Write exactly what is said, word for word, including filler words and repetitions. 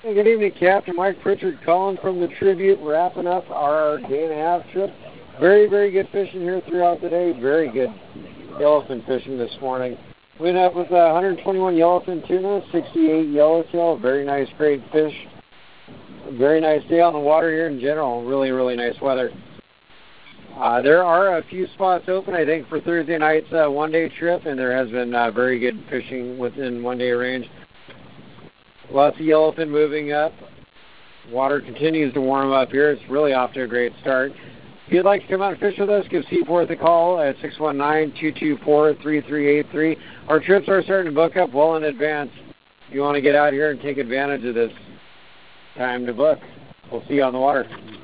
Hey, good evening, Captain Mike Pritchard calling from the Tribute, wrapping up our day and a half trip. Very, very good fishing here throughout the day. Very good yellowfin fishing this morning. We ended up with uh, one hundred twenty-one yellowfin tuna, sixty-eight yellowtail. Very nice, great fish. Very nice day on the water here in general. Really, really nice weather. Uh, there are a few spots open, I think, for Thursday night's uh, one-day trip, and there has been uh, very good fishing within one-day range. Lots of yellowfin moving up. Water continues to warm up here. It's really off to a great start. If you'd like to come out and fish with us, give Seaforth a call at six one nine, two two four, three three eight three. Our trips are starting to book up well in advance. If you want to get out here and take advantage of this, time to book. We'll see you on the water.